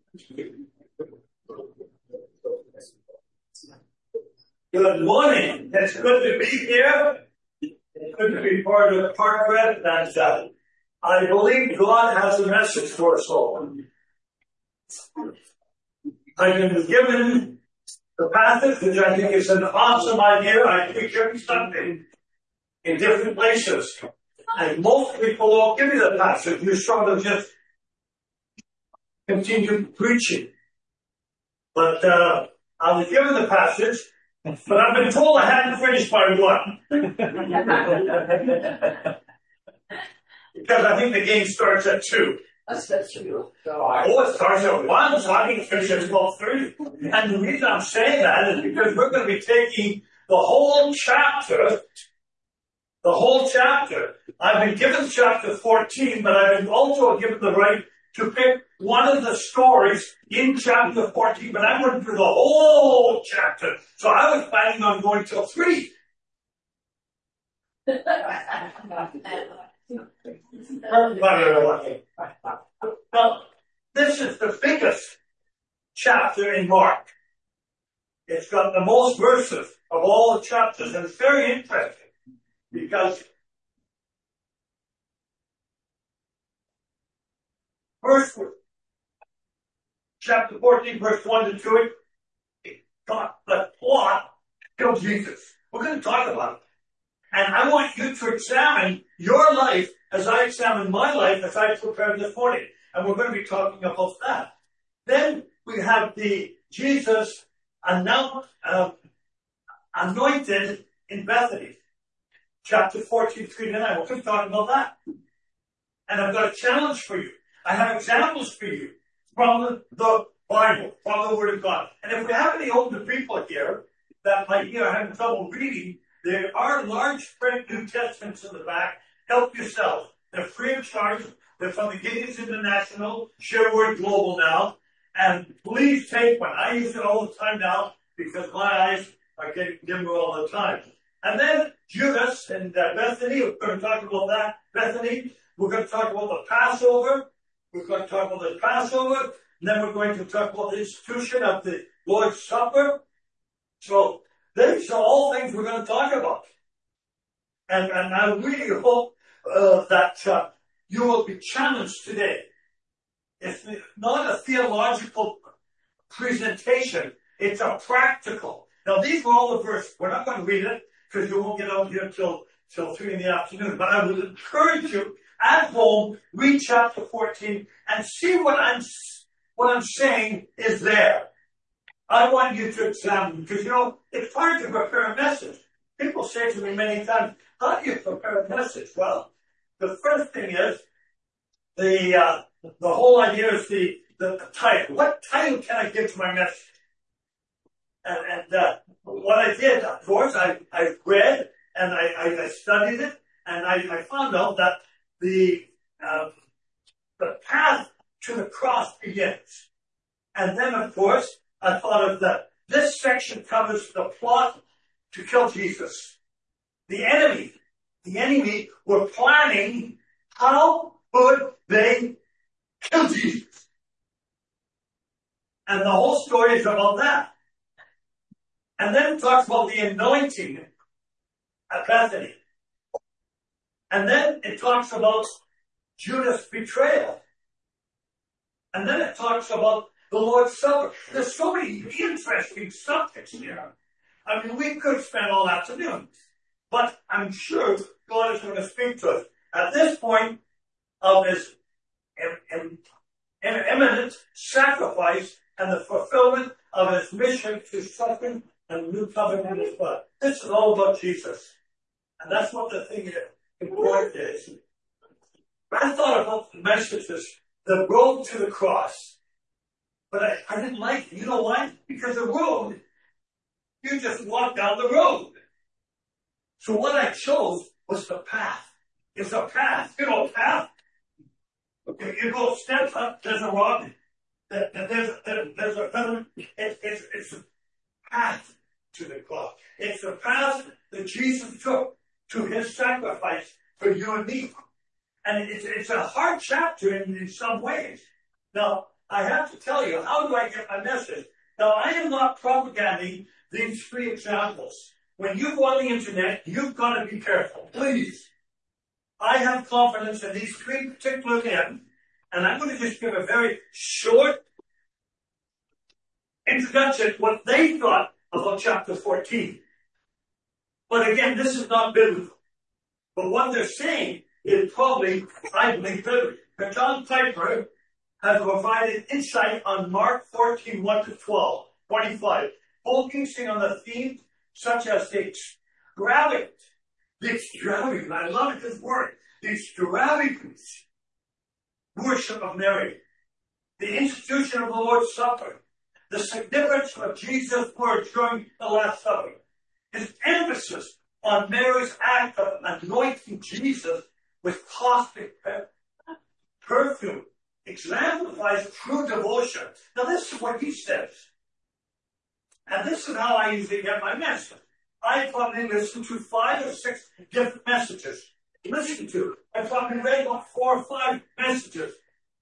Good morning. It's good to be here. It's good to be part of Parkred, and I believe God has a message for us all. I've been given the passage, which I think is an awesome idea. I preach every Sunday in different places. And most people won't give you the passage. You sort of just continue preaching. But I was given the passage, but I've been told I hadn't finished by 1. Because I think the game starts at 2. That's true. It starts at 1, so I can finish at 12:30. And the reason I'm saying that is because we're going to be taking the whole chapter. The whole chapter. I've been given chapter 14, but I've been also given the right to pick one of the stories in chapter 14, but I'm going through the whole chapter. So I was planning on going till 3. Now, this is the biggest chapter in Mark. It's got the most verses of all the chapters, and it's very interesting because chapter 14, verse 1 to 2, it got the plot to kill Jesus. We're going to talk about it. And I want you to examine your life as I examine my life as I prepared this morning. And we're going to be talking about that. Then we have the Jesus anointed in Bethany. Chapter 14, 3 to 9. We're going to talk about that. And I've got a challenge for you. I have examples for you from the Bible, from the Word of God. And if we have any older people here that might be having trouble reading, there are large print New Testaments in the back. Help yourself. They're free of charge. They're from the Gideon's International, Sherwood Global now. And please take one. I use it all the time now because my eyes are getting dimmer all the time. And then Judas and Bethany, we're going to talk about that. Bethany, we're going to talk about the Passover. We're going to talk about the Passover. And then we're going to talk about the institution of the Lord's Supper. So these are all things we're going to talk about. And I really hope that you will be challenged today. It's not a theological presentation. It's a practical. Now, these are all the verses. We're not going to read it because you won't get out here till 3 in the afternoon. But I would encourage you at home, read chapter 14 and see what I'm saying is there. I want you to examine because, it's hard to prepare a message. People say to me many times, how do you prepare a message? Well, the first thing is the whole idea is the title. What title can I give to my message? And what I did, of course, I read and I studied it, and I found out that the path to the cross begins. And then, of course, I thought of that. This section covers the plot to kill Jesus. The enemy were planning how would they kill Jesus. And the whole story is about that. And then it talks about the anointing at Bethany. And then it talks about Judas' betrayal. And then it talks about the Lord's Supper. There's so many interesting subjects here. I mean, we could spend all afternoon. But I'm sure God is going to speak to us. At this point of his imminent sacrifice and the fulfillment of his mission to suffer and new covenant in his blood. This is all about Jesus. And that's what the thing is. Important is. I thought about the messages, the road to the cross. But I didn't like it. You know why? Because the road, you just walk down the road. So what I chose was the path. It's a path. You know, a path. You go steps up, there's a rock. There's a it's a path to the cross. It's the path that Jesus took to his sacrifice for you and me. And it's a hard chapter in some ways. Now, I have to tell you, how do I get my message? Now, I am not propagating these three examples. When you go on the internet, you've got to be careful. Please. I have confidence in these three particular men, and I'm going to just give a very short introduction to what they thought about chapter 14. But again, this is not biblical. But what they're saying is probably, I believe, biblical. But John Piper has provided insight on Mark 14, 1 to 12, 25, focusing on the themes such as the extravagant, I love this word, the extravagant worship of Mary, the institution of the Lord's Supper, the significance of Jesus' words during the Last Supper, his emphasis on Mary's act of anointing Jesus with caustic perfume, exemplifies true devotion. Now this is what he says. And this is how I usually get my message. I probably listen to 5 or 6 different messages. I probably read about 4 or 5 messages.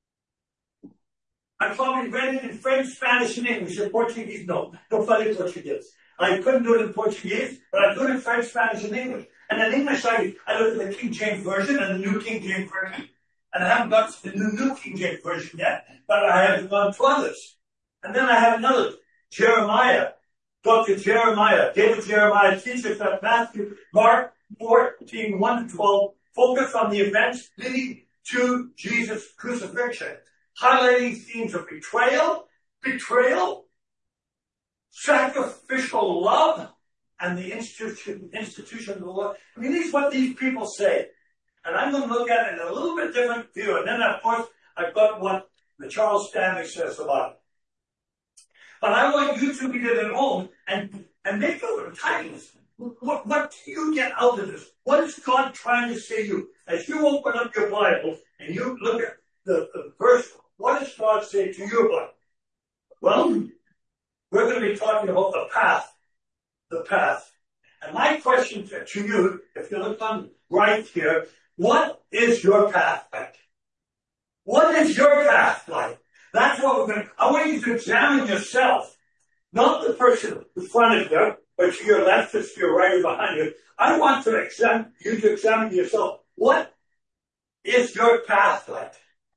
I probably read it in French, Spanish, and English. In Portuguese, no. No funny Portuguese. I couldn't do it in Portuguese, but I do it in French, Spanish, and English. And in English, I look at the King James Version and the New King James Version. And I haven't got to the New King James Version yet, but I have gone to others. And then I have another, Jeremiah. Dr. Jeremiah, David Jeremiah teaches that Matthew, Mark 14, 1 to 12, focus on the events leading to Jesus' crucifixion, highlighting themes of betrayal, sacrificial love, and the institution of the Lord. I mean, this is what these people say. And I'm going to look at it in a little bit different view. And then, of course, I've got what the Charles Stanley says about it. But I want you to read it at home and make your titles. What do you get out of this? What is God trying to say to you? As you open up your Bible and you look at the verse, what does God say to you about it? Well, we're going to be talking about the path. The path. And my question to you, if you look on right here, what is your path like? What is your path like? That's what we're going to, I want you to examine yourself. Not the person in front of you, but to your left, or to your right, or behind you. I want to examine yourself. What is your path like?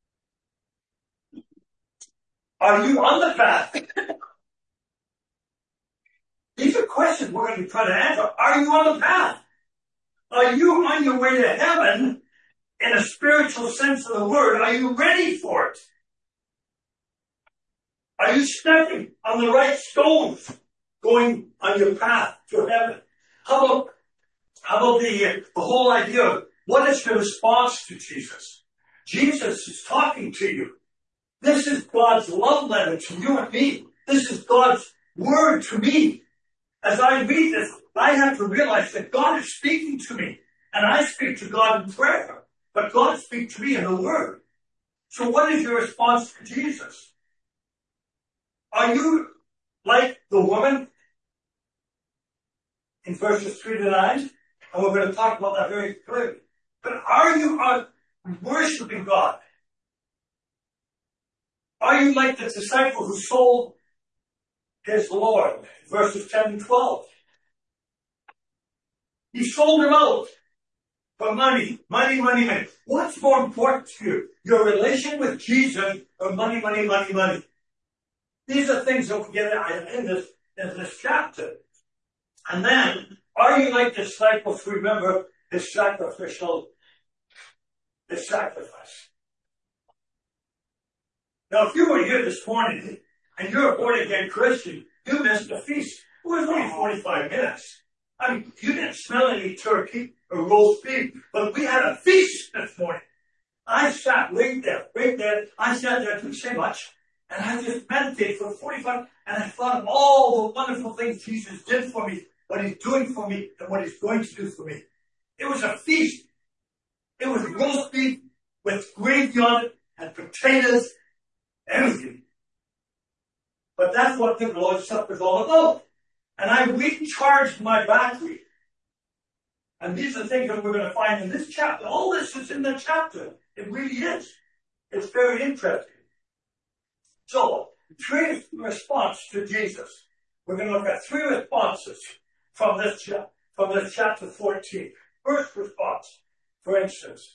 Are you on the path? These are questions we're going to be trying to answer. Are you on the path? Are you on your way to heaven in a spiritual sense of the word? Are you ready for it? Are you stepping on the right stones going on your path to heaven? How about the whole idea of what is the response to Jesus? Jesus is talking to you. This is God's love letter to you and me. This is God's word to me. As I read this, I have to realize that God is speaking to me. And I speak to God in prayer. But God speaks to me in the word. So what is your response to Jesus? Are you like the woman in verses 3 to 9? And we're going to talk about that very clearly. But are you worshiping God? Are you like the disciple who sold his Lord? Verses 10 and 12. He sold him out for money. Money. What's more important to you? Your relation with Jesus or money? These are things that we get in this chapter. And then, are you like disciples who remember his sacrifice? Now, if you were here this morning and you're a born-again Christian, you missed the feast. It was only 45 minutes. I mean, you didn't smell any turkey or roast beef, but we had a feast this morning. I sat right there. I sat there, didn't say much. And I just meditated for 45, and I thought of all the wonderful things Jesus did for me, what he's doing for me, and what he's going to do for me. It was a feast. It was roast beef with gravy on it, and potatoes, everything. But that's what the Lord's Supper is all about. And I recharged my battery. And these are things that we're going to find in this chapter. All this is in the chapter. It really is. It's very interesting. So, three responses to Jesus. We're going to look at three responses from this chapter 14. First response, for instance,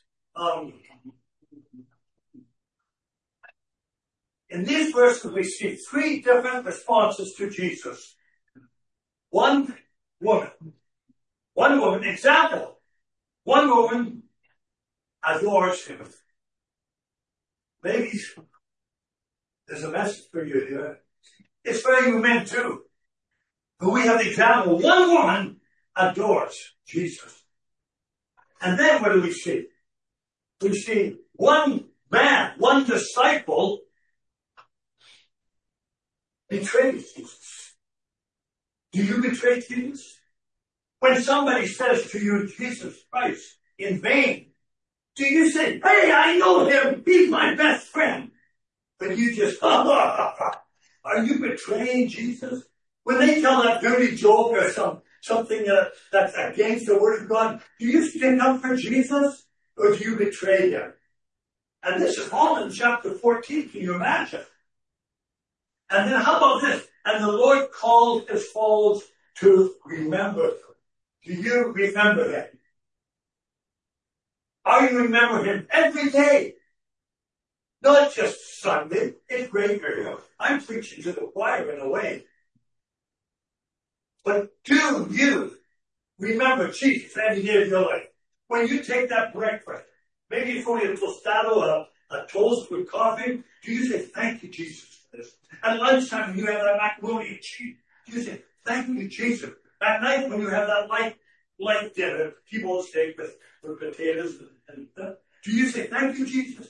in these verses we see three different responses to Jesus. One woman, example. One woman adores him. Ladies, there's a message for you here. It's for you men too. But we have the example. One woman adores Jesus. And then what do we see? We see one man, one disciple betrays Jesus. Do you betray Jesus? When somebody says to you, Jesus Christ, in vain, do you say, hey, I know him, he's my best friend? But you just, are you betraying Jesus? When they tell that dirty joke or something that's against the word of God, do you stick up for Jesus or do you betray him? And this is all in chapter 14, can you imagine? And then how about this? And the Lord called his followers to remember. Do you remember him? Are you remember him every day? Not just Sunday. It's great. I'm preaching to the choir in a way. But do you remember Jesus every day of your life? When you take that breakfast, maybe it's only a tostado, a toast with coffee, do you say, thank you, Jesus, for this? At lunchtime, when you have that macaroni and cheese, do you say, thank you, Jesus? At night, when you have that light dinner, T-bone steak with potatoes, do you say, thank you, Jesus?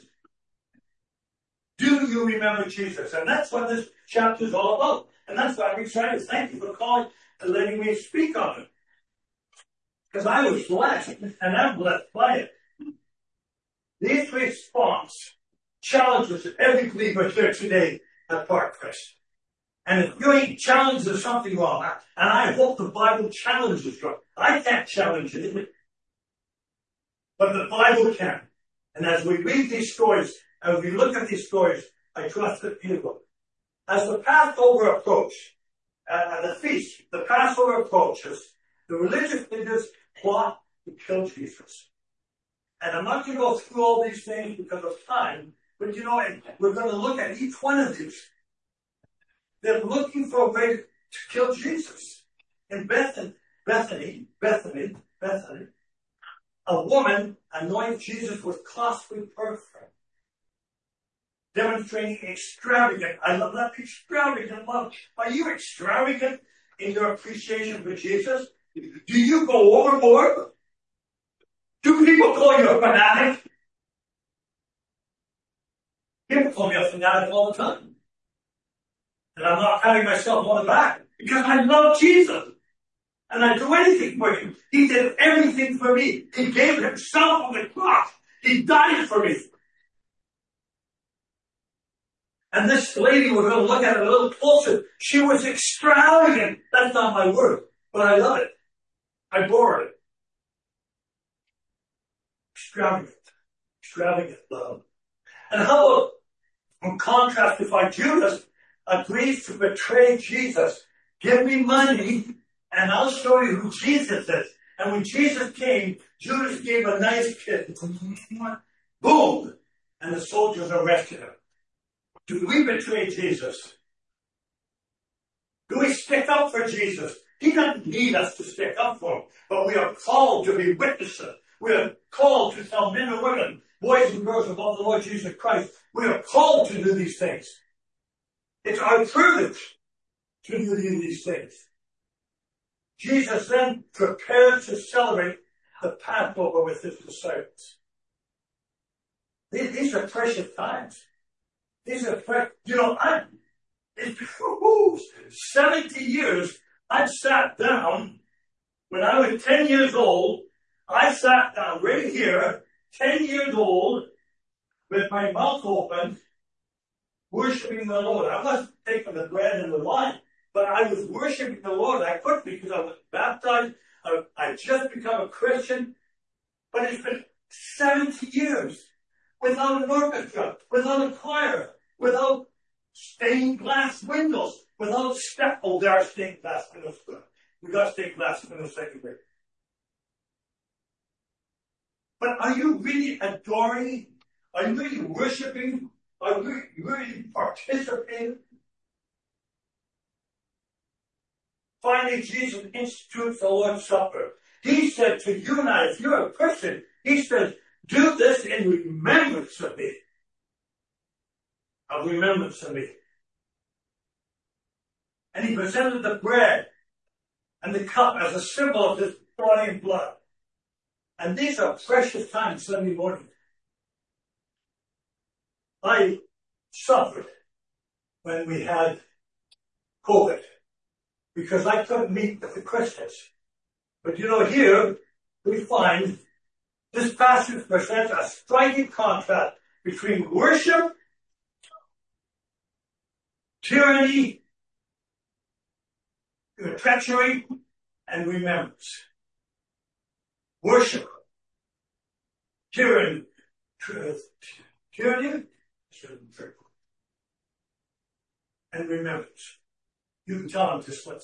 Do you remember Jesus? And that's what this chapter is all about. And that's why I'm excited. Thank you for calling and letting me speak on it. Because I was blessed, and I'm blessed by it. This response challenges every believer here today at Parkcrest. And if you ain't challenged, there's something wrong. And I hope the Bible challenges you. I can't challenge it. But the Bible can. And as we read these stories, as we look at these stories, I trust that you will. As the Passover approached, the feast, the Passover approaches, the religious leaders plot to kill Jesus. And I'm not going to go through all these things because of time, but you know, we're going to look at each one of these. They're looking for a way to kill Jesus. In Bethany, a woman anointed Jesus with costly perfume, demonstrating extravagant, I love that, extravagant love. Are you extravagant in your appreciation for Jesus? Do you go overboard? Do people call you a fanatic? People call me a fanatic all the time. And I'm not patting myself on the back because I love Jesus. And I do anything for him. He did everything for me. He gave himself on the cross. He died for me. And this lady, we're going to look at it a little closer. She was extravagant. That's not my word, but I love it. I bore it. Extravagant love. And how about, in contrast, if Judas agrees to betray Jesus, give me money, and I'll show you who Jesus is. And when Jesus came, Judas gave a nice kiss. Boom! And the soldiers arrested him. Do we betray Jesus? Do we stick up for Jesus? He doesn't need us to stick up for him, but we are called to be witnesses. We are called to tell men and women, boys and girls about the Lord Jesus Christ. We are called to do these things. It's our privilege to do these things. Jesus then prepared to celebrate the Passover with his disciples. These are precious times. These are precious. You know, 70 years, I've sat down, when I was 10 years old, I sat down right here, 10 years old, with my mouth open, worshiping the Lord. I wasn't taking the bread and the wine, but I was worshiping the Lord. I couldn't because I was baptized. I just become a Christian. But it's been 70 years without an orchestra, without a choir, without stained glass windows without step. Oh, there are stained glass windows. We got stained glass windows everywhere. But are you really adoring? Are you really worshiping? Are you really participating? Finally, Jesus institutes the Lord's Supper. He said to you and I, if you're a Christian, he says, do this in remembrance of me. Of remembrance of me. And he presented the bread and the cup as a symbol of his body and blood. And these are precious times Sunday morning. I suffered when we had COVID because I couldn't meet with the Christians. But you know, here we find this passage presents a striking contrast between worship, tyranny, treachery, and remembrance. Worship, tyranny, and remembrance. You can tell them to slip.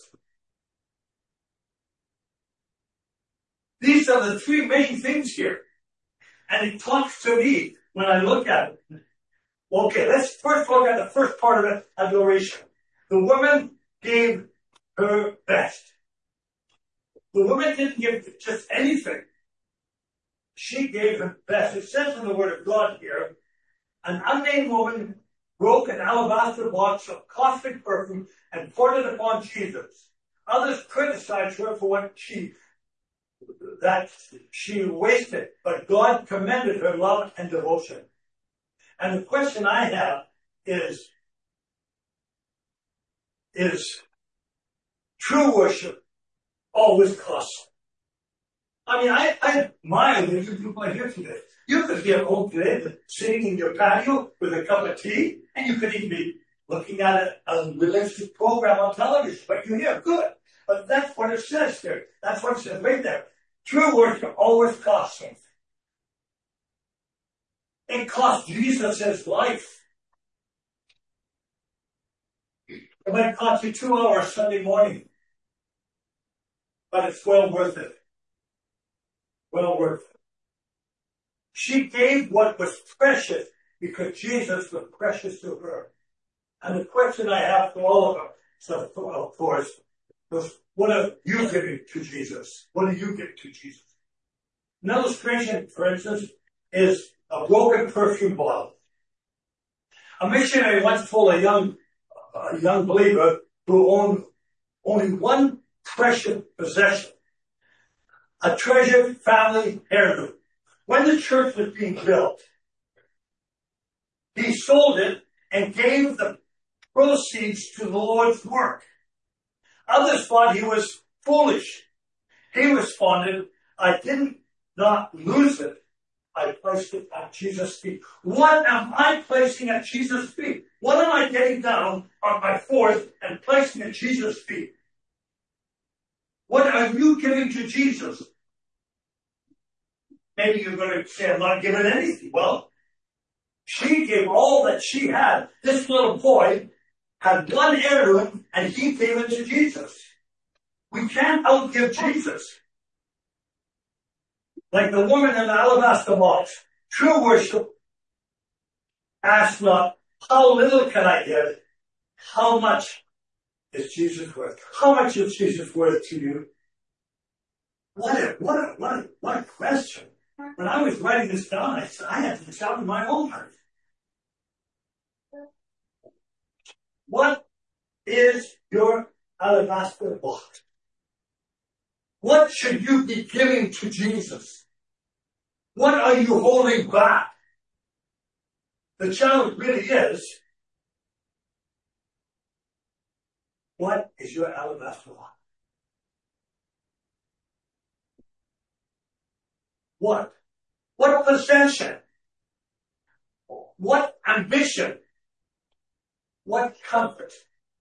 These are the three main things here. And it talks to me when I look at it. Okay, let's first look at the first part of it, adoration. The woman gave her best. The woman didn't give just anything. She gave her best. It says in the Word of God here, an unnamed woman broke an alabaster box of costly perfume and poured it upon Jesus. Others criticized her for what she wasted, but God commended her love and devotion. And the question I have is true worship always costly? I mean, I admire the people here today. You could be at home today, sitting in your patio with a cup of tea, and you could even be looking at a religious program on television, but you're here, good. But that's what it says there. That's what it says right there. True worship always costs something. It cost Jesus his life. It might cost you 2 hours Sunday morning, but it's well worth it. Well worth it. She gave what was precious because Jesus was precious to her. And the question I have for all of us, so of course, was what are you giving to Jesus? What are you giving to Jesus? An illustration, for instance, is a broken perfume bottle. A missionary once told a young believer who owned only one precious possession, a treasured family heirloom. When the church was being built, he sold it and gave the proceeds to the Lord's work. Others thought he was foolish. He responded, I did not lose it. I placed it at Jesus' feet. What am I placing at Jesus' feet? What am I getting down on my fourth and placing at Jesus' feet? What are you giving to Jesus? Maybe you're going to say, I'm not giving anything. Well, she gave all that she had. This little boy had one heirloom and he gave it to Jesus. We can't outgive Jesus. Like the woman in the alabaster box, true worship asks not, how little can I give? How much is Jesus worth? How much is Jesus worth to you? What a question. When I was writing this down, I had to shout in my own heart. What is your alabaster box? What should you be giving to Jesus? What are you holding back? The challenge really is, what is your alabaster box? What? What possession? What ambition? What comfort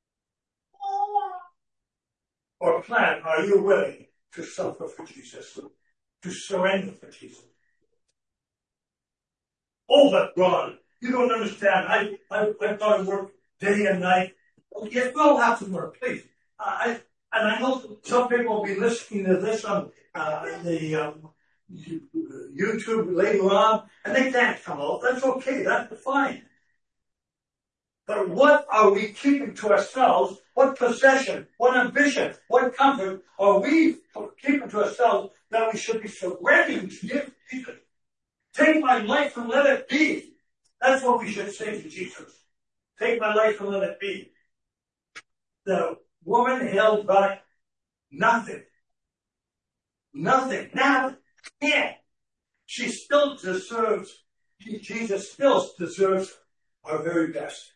or plan are you willing to suffer for Jesus, to surrender for Jesus? Oh, but Ron, you don't understand. I've got to work day and night. Oh, yes, we'll have to work, please. And I know some people will be listening to this on the YouTube later on, and they can't come out. That's okay. That's fine. But what are we keeping to ourselves? What possession, what ambition, what comfort are we keeping to ourselves that we should be surrendering to Jesus? Take my life and let it be. That's what we should say to Jesus. Take my life and let it be. The woman held back nothing. Nothing. Now, yeah. She still deserves, Jesus still deserves our very best.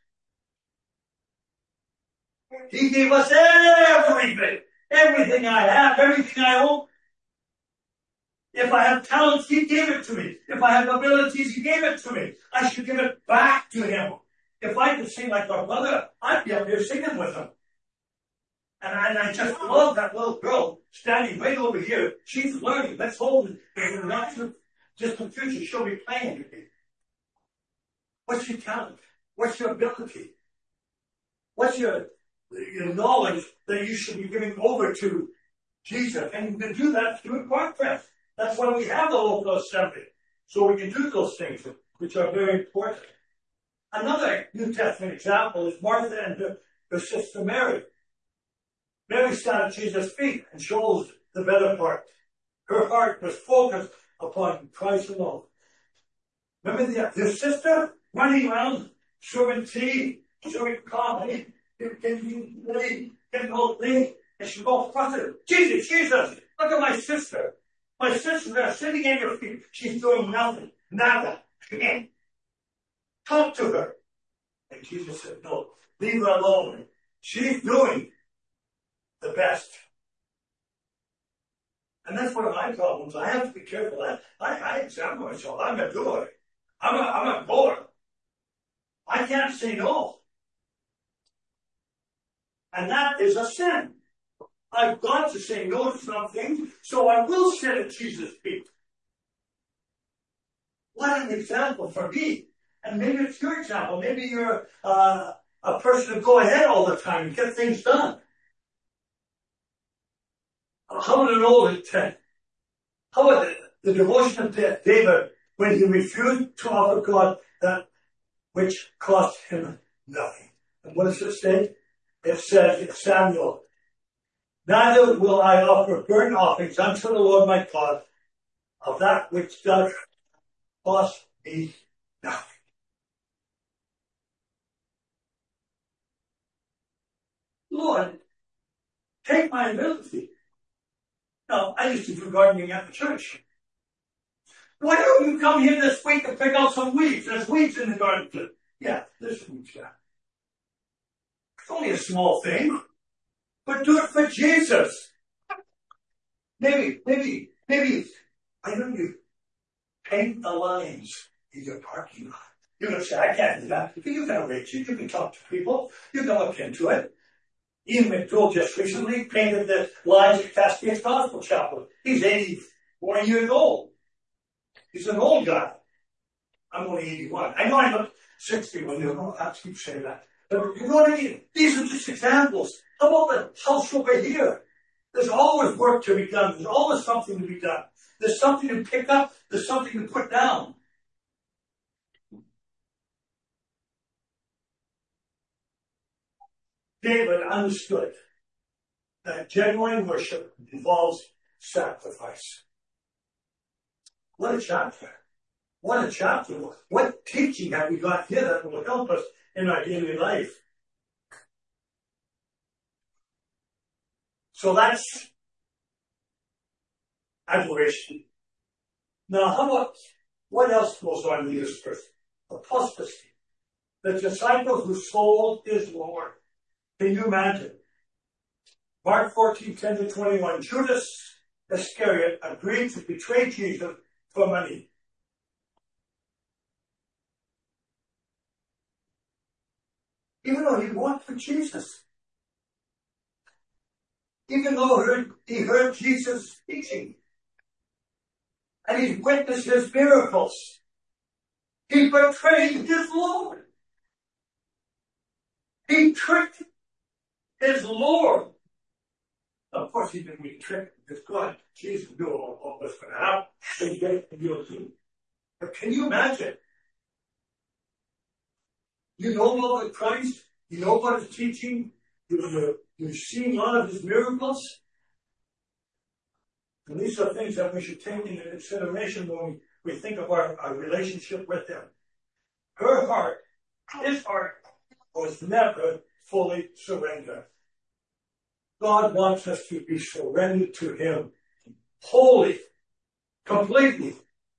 He gave us everything. Everything I have, everything I own. If I have talents, He gave it to me. If I have abilities, He gave it to me. I should give it back to Him. If I could sing like our brother, I'd be up here singing with him. And I just love that little girl standing right over here. She's learning. Let's hold it. In not just in the future, she'll be playing with me. What's your talent? What's your ability? What's your knowledge that you should be giving over to Jesus? And you can do that through Parkfest. That's why we have the local assembly. So we can do those things, which are very important. Another New Testament example is Martha and her sister Mary. Mary sat at Jesus' feet and chose the better part. Her heart was focused upon Christ alone. Remember their sister running around, serving tea, serving coffee, getting all things, and she goes frustrated. Jesus, look at my sister. My sister's there sitting at your feet. She's doing nothing. Nada. Again. Talk to her. And Jesus said, no, leave her alone. She's doing the best. And that's one of my problems. I have to be careful. I examine myself. I'm a doer. I'm a goer. I can't say no. And that is a sin. I've got to say no to something, so I will sit at Jesus' feet. What an example for me. And maybe it's your example. Maybe you're a person to go ahead all the time and get things done. How about an old intent? How about the devotion of David when he refused to offer God that which cost him nothing? And what does it say? It says in Samuel, neither will I offer burnt offerings unto the Lord my God of that which does cost me nothing. Lord, take my ability. Now, I used to do gardening at the church. Why don't you come here this week and pick out some weeds? There's weeds in the garden. Yeah, there's weeds, yeah. It's only a small thing. But do it for Jesus. Maybe, I know you paint the lines in your parking lot. You're going to say, I can't do that. You can arrange it. You can talk to people. You can look into it. Ian McDowell just recently painted the lines at Cascades Gospel Chapel. He's 84 years old. He's an old guy. I'm only 81. I know I look 61. You don't have to keep saying that. But you know what I mean? These are just examples. How about the house over here? There's always work to be done. There's always something to be done. There's something to pick up. There's something to put down. David understood that genuine worship involves sacrifice. What a chapter. What a chapter. What teaching have we got here that will help us in our daily life? So that's adoration. Now, how about what else goes on in this verse? Apostasy. The disciple who sold his Lord. Can you imagine? Mark 14:10-21. Judas Iscariot agreed to betray Jesus for money. Even though he walked with Jesus. Even though he heard Jesus teaching. And he witnessed his miracles. He betrayed his Lord. He tricked his Lord. Of course, he didn't really trick because God, Jesus knew what was going to happen. But can you imagine? You know about Christ. You know about his teaching. You've seen a lot of his miracles. And these are things that we should take into consideration when we think of our relationship with him. Her heart, his heart, was never fully surrendered. God wants us to be surrendered to him wholly, completely,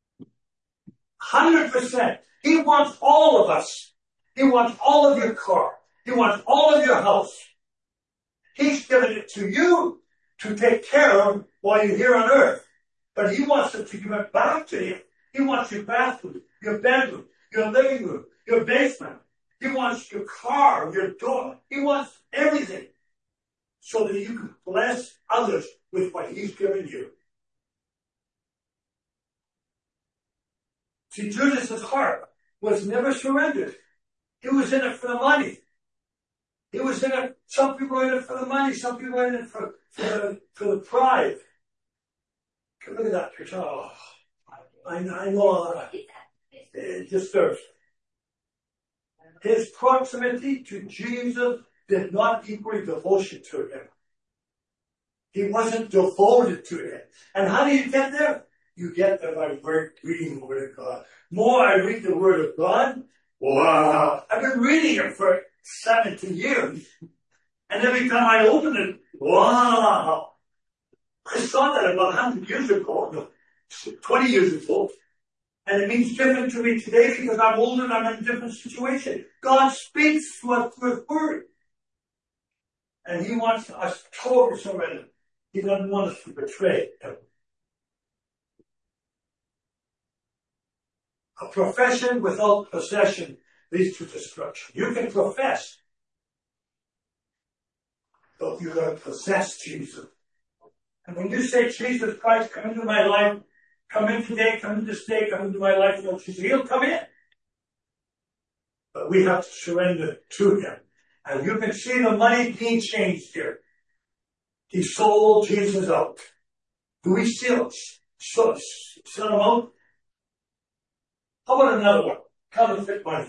100%. He wants all of us. He wants all of your car. He wants all of your house. He's given it to you to take care of while you're here on earth. But he wants us to give it back to him. He wants your bathroom, your bedroom, your living room, your basement. He wants your car, your door. He wants everything so that you can bless others with what he's given you. See, Judas's heart was never surrendered. He was in it for the money. He was in it, some people are in it for the money, some people are in it for the pride. Look at that picture. Oh, I know it disturbs me. His proximity to Jesus did not equal devotion to him. He wasn't devoted to him. And how do you get there? You get there by reading the Word of God. More I read the Word of God, wow, I've been reading it for 70 years. And every time I open it, wow. I saw that about 100 years ago, no, 20 years ago. And it means different to me today because I'm older and I'm in a different situation. God speaks to us through his Word. And he wants us totally surrendered. He doesn't want us to betray him. A profession without possession leads to destruction. You can profess, but you got to possess Jesus. And when you say, Jesus Christ, come into my life, come in today, come in this day, come into my life, Lord Jesus, he'll come in. But we have to surrender to him. And you can see the money being changed here. He sold Jesus out. Do we still sell him out? How about another one? Counterfeit money.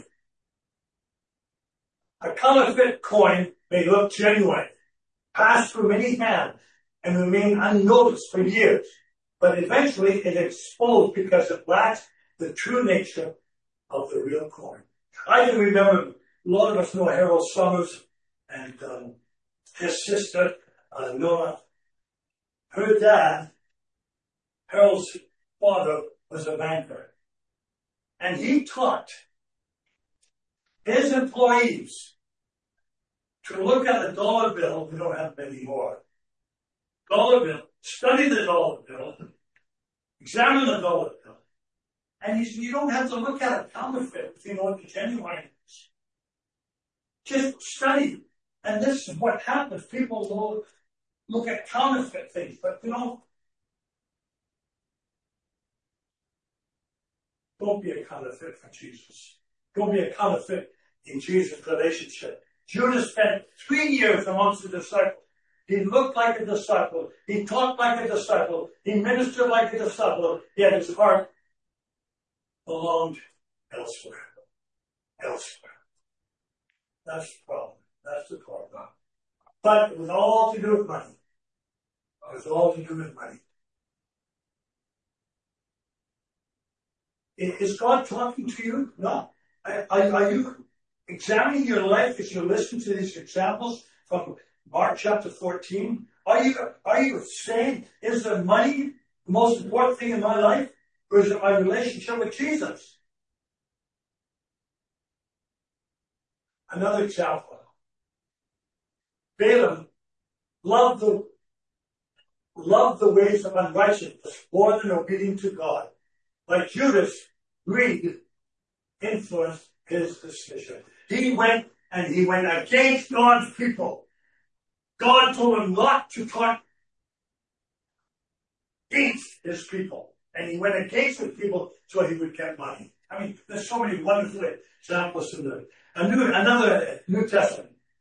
A counterfeit coin may look genuine, pass through many hands, and remain unnoticed for years. But eventually it exposed because it lacks the true nature of the real coin. I can remember, a lot of us know Harold Summers and his sister, Nora. Her dad, Harold's father, was a banker. And he taught his employees to look at a dollar bill. We don't have them anymore. Dollar bill. Study the dollar bill. Examine the dollar bill. And he said, you don't have to look at a counterfeit if you know what the genuine is. Just study. And this is what happens. People will look at counterfeit things, but don't be a counterfeit for Jesus. Don't be a counterfeit in Jesus' relationship. Judas spent 3 years amongst the disciples. He looked like a disciple. He talked like a disciple. He ministered like a disciple. Yet his heart belonged elsewhere. Elsewhere. That's the problem. That's the problem. But it was all to do with money. It was all to do with money. Is God talking to you? No. Are you examining your life as you listen to these examples from Mark chapter 14? Are you saying, is the money the most important thing in my life? Or is it my relationship with Jesus? Another example. Balaam loved the ways of unrighteousness more than obedience to God. Like Judas, greed influenced his decision. He went against God's people. God told him not to talk against his people. And he went against his people so he would get money. I mean, there's so many wonderful examples in another New Testament.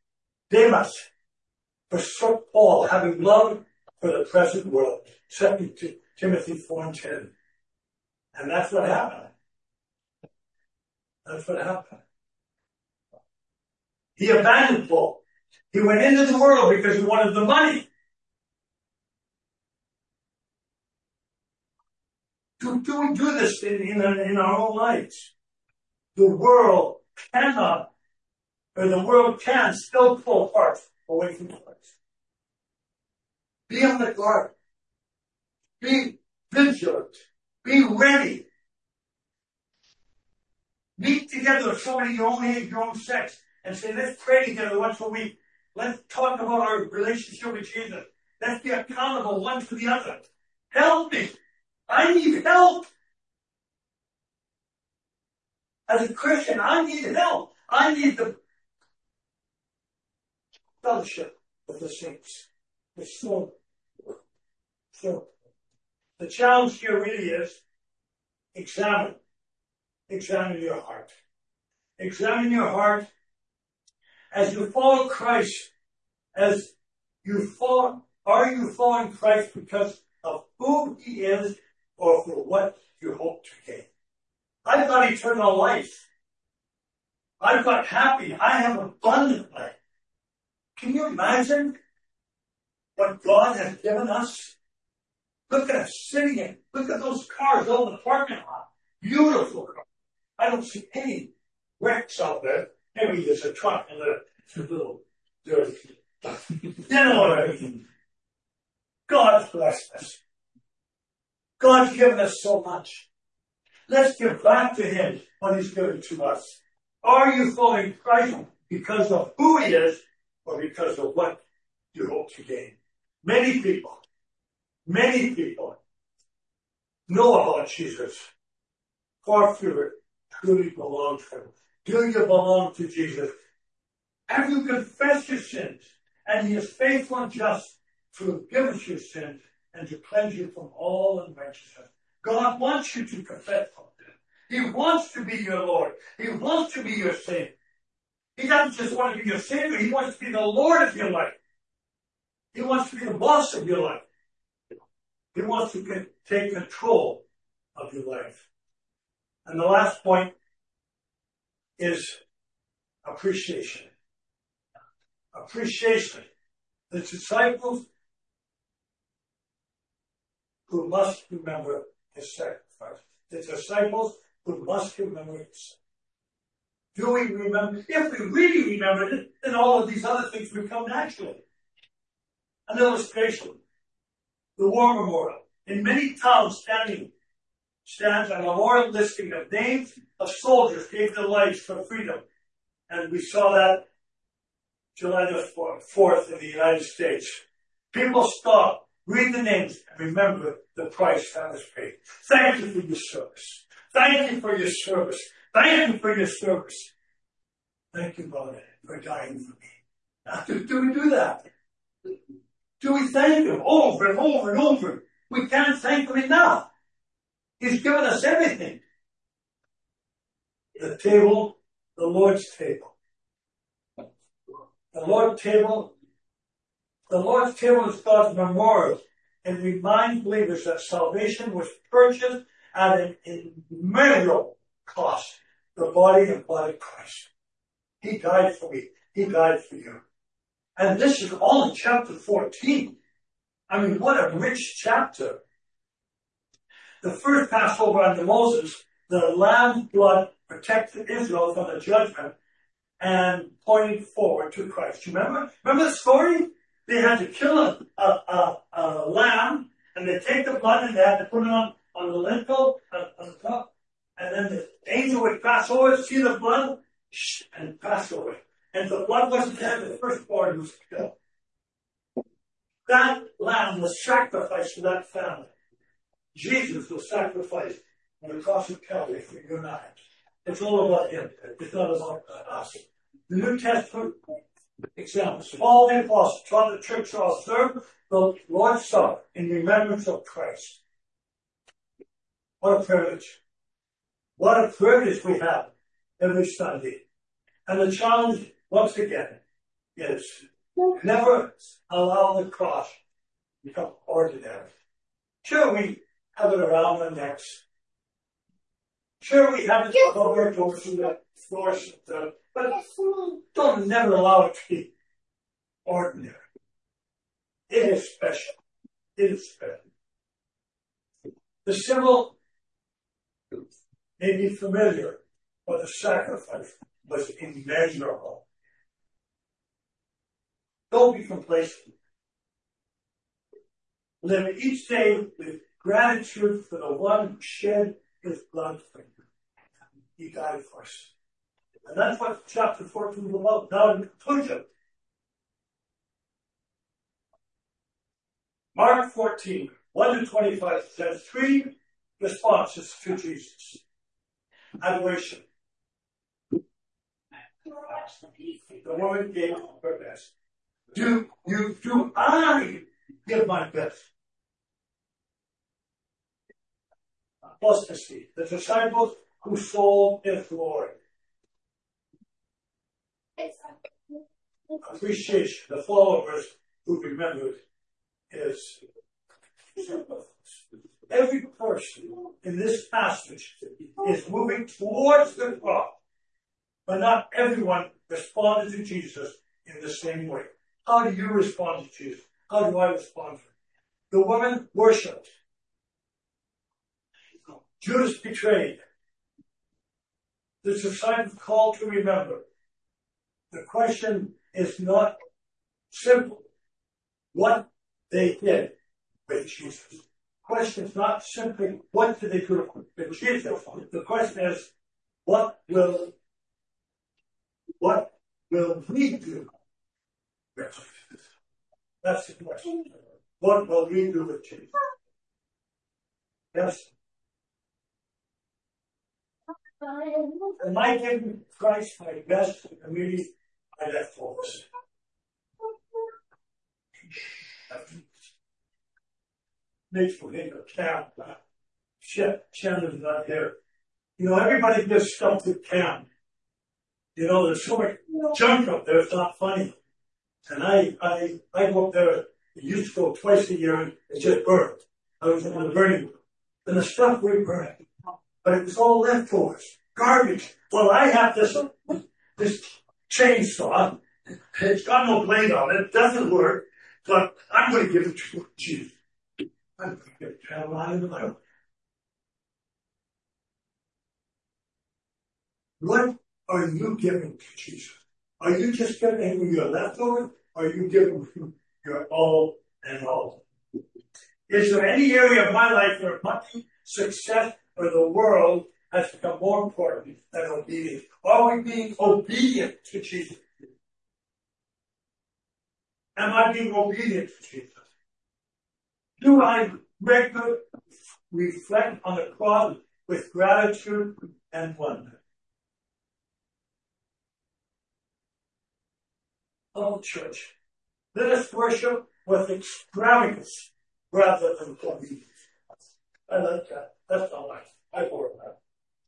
Demas forsook Paul, having love for the present world. 2 Timothy 4:10. And that's what happened. That's what happened. He abandoned Paul. He went into the world because he wanted the money. Do we do this in our own lives? The world cannot, or the world can still pull apart away from Christ. Be on the guard. Be vigilant. Be ready. Meet together with somebody your own age, your own sex, and say, let's pray together once a week. Let's talk about our relationship with Jesus. Let's be accountable one to the other. Help me. I need help. As a Christian, I need help. I need the fellowship of the saints. So the challenge here really is examine your heart. Examine your heart as you follow Christ. Are you following Christ because of who he is or for what you hope to gain? I've got eternal life. I've got happy. I have abundant life. Can you imagine what God has given us? Look at us sitting in. Look at those cars out in the parking lot. Beautiful cars. I don't see any wrecks out there. Maybe there's a truck and it's a little dirty. You know what I mean? God's blessed us. God's given us so much. Let's give back to him what he's given to us. Are you following Christ because of who he is or because of what you hope to gain? Many people know about Jesus. Far fewer truly belong to him. Do you belong to Jesus? Have you confessed your sins? And he is faithful and just to forgive us your sins and to cleanse you from all unrighteousness. God wants you to confess something. He wants to be your Lord. He wants to be your Savior. He doesn't just want to be your Savior. He wants to be the Lord of your life. He wants to be the boss of your life. He wants to take control of your life. And the last point is appreciation. Appreciation. The disciples who must remember his sacrifice. The disciples who must remember his. Do we remember? If we really remember it, then all of these other things would come naturally. An illustration. The War Memorial. In many towns stands a memorial listing of names of soldiers who gave their lives for freedom. And we saw that July the 4th in the United States. People stop, read the names, and remember the price that was paid. Thank you for your service. Thank you for your service. Thank you for your service. Thank you, Lord, for dying for me. Now, do we do that? Do we thank him over and over and over? We can't thank him enough. He's given us everything. The table, the Lord's table. The Lord's table is God's memorial and reminds believers that salvation was purchased at an immeasurable cost. The body and blood of Christ. He died for me. He died for you. And this is all in chapter 14. I mean, what a rich chapter. The first Passover under Moses, the lamb's blood protected Israel from the judgment and pointing forward to Christ. You remember? Remember the story? They had to kill a lamb, and they take the blood and they had to put it on the lintel, on the top, and then the angel would pass over, see the blood, and pass over. And if the blood wasn't there, the firstborn was killed. That lamb was sacrificed for that family. Jesus was sacrificed on the cross of Calvary for you and I. It's all about him. It's not about us. The New Testament examples. Paul the Apostle taught the church to observe the Lord's Supper in remembrance of Christ. What a privilege. What a privilege we have every Sunday. And the challenge, once again, is never allow the cross to become ordinary. Sure, we have it around our necks. Sure, we have it covered over the floors, but don't never allow it to be ordinary. It is special. It is special. The symbol may be familiar, but the sacrifice was immeasurable. Don't be complacent. Live each day with gratitude for the one who shed his blood for you. He died for us. And that's what chapter 14 is about. Now in conclusion, Mark 14, 1-25 says 3 responses to Jesus. Adoration. The woman gave her best. Do I give my best? Apostasy. The disciples who sold his Lord. Appreciation. The followers who remembered his sacrifice. Every person in this passage is moving towards the cross, but not everyone responded to Jesus in the same way. How do you respond to Jesus? How do I respond to him? The woman worshipped. Judas betrayed. The disciples called to remember. The question is not simple. What they did with Jesus. The question is not simply what did they do with Jesus. The question is what will we do with Jesus? That's the question. What will we do with Jesus? Yes. Am I giving Christ my best to the community I left folks? Makes for him a camp. Shannon's not here. You know, everybody gives stuff to camp. You know, there's so much junk up there, it's not funny. And I go up there, it used to go twice a year, and it just burned. I was on the burning. And the stuff we burned. But it was all leftovers. Garbage. Well, I have this chainsaw. It's got no blade on it. It doesn't work. But I'm going to give it to Jesus. I'm going to give it to him. What are you giving to Jesus? Are you just giving him your leftovers? Or are you giving him your all and all? Is there any area of my life where money, success, or the world has become more important than obedience? Are we being obedient to Jesus? Am I being obedient to Jesus? Do I regularly reflect on the cross with gratitude and wonder? Oh, church, let us worship with extravagance rather than obedience. I like that. That's all I bore that.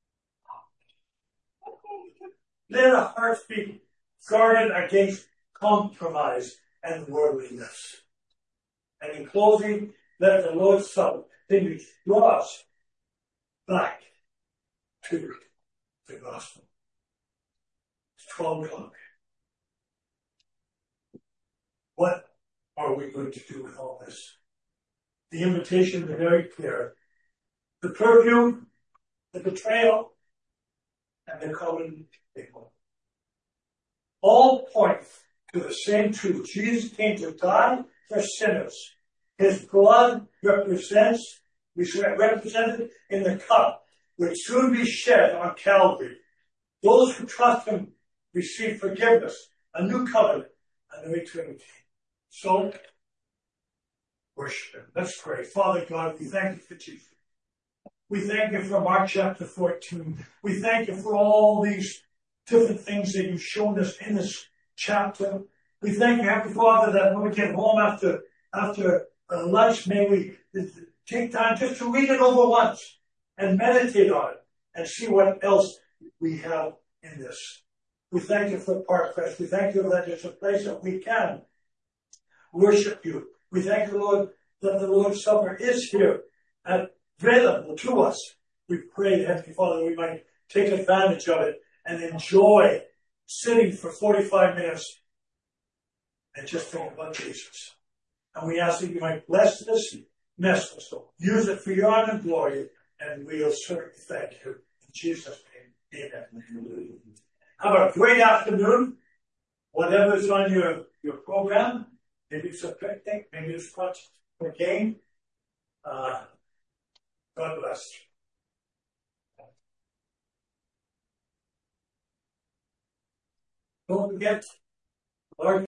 Let our hearts be guarded against compromise and worldliness. And in closing, let the Lord's Supper continue to draw us back to the gospel. It's 12 o'clock. What are we going to do with all this? The invitation is very clear. The perfume, the betrayal, and the common people. All point to the same truth. Jesus came to die for sinners. His blood represented in the cup, which soon be shed on Calvary. Those who trust him receive forgiveness, a new covenant, and new eternity. So, worship him. Let's pray. Father God, we thank you for Jesus. We thank you for Mark chapter 14. We thank you for all these different things that you've shown us in this chapter. We thank you, Heavenly Father, that when we get home after lunch, may we take time just to read it over once and meditate on it and see what else we have in this. We thank you for Parkcrest. We thank you that it's a place that we can worship you. We thank you, Lord, that the Lord's Supper is here and available to us. We pray, Heavenly Father, we might take advantage of it and enjoy sitting for 45 minutes and just think about Jesus. And we ask that you might bless this message, so use it for your honor and glory, and we'll certainly thank you. In Jesus' name, amen. Have a great afternoon. Whatever's on your program, maybe it's a picnic, maybe it's a game. God bless you. Don't forget, Lord.